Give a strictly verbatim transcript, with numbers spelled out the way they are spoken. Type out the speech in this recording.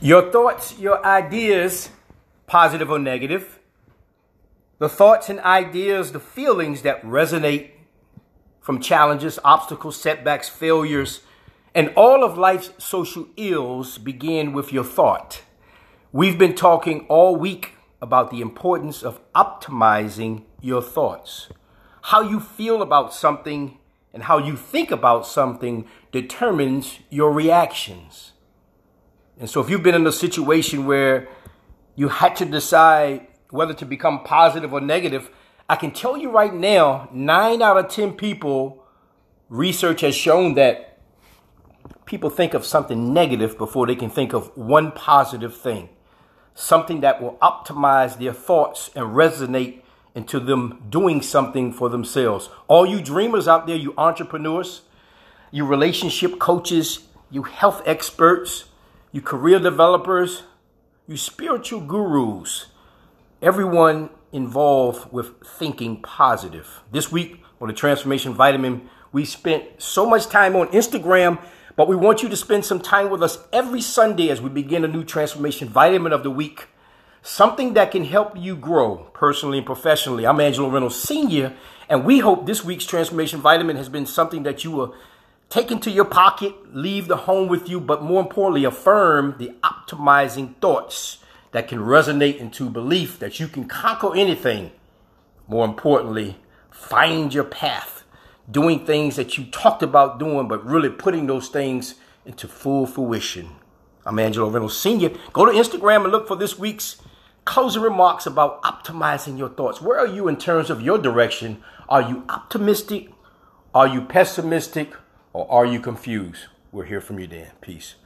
Your thoughts, your ideas, positive or negative, the thoughts and ideas, the feelings that resonate from challenges, obstacles, setbacks, failures, and all of life's social ills begin with your thought. We've been talking all week about the importance of optimizing your thoughts. How you feel about something and how you think about something determines your reactions. And so if you've been in a situation where you had to decide whether to become positive or negative, I can tell you right now, nine out of ten people, research has shown that people think of something negative before they can think of one positive thing. Something that will optimize their thoughts and resonate into them doing something for themselves. All you dreamers out there, you entrepreneurs, you relationship coaches, you health experts, you career developers, you spiritual gurus, everyone involved with thinking positive. This week on the Transformation Vitamin, we spent so much time on Instagram, but we want you to spend some time with us every Sunday as we begin a new Transformation Vitamin of the week. Something that can help you grow personally and professionally. I'm Angelo Reynolds Senior, and we hope this week's Transformation Vitamin has been something that you will take into your pocket, leave the home with you, but more importantly, affirm the optimizing thoughts that can resonate into belief that you can conquer anything. More importantly, find your path, doing things that you talked about doing, but really putting those things into full fruition. I'm Angelo Reynolds Senior Go to Instagram and look for this week's closing remarks about optimizing your thoughts. Where are you in terms of your direction? Are you optimistic? Are you pessimistic? Or are you confused? We'll hear from you then. Peace.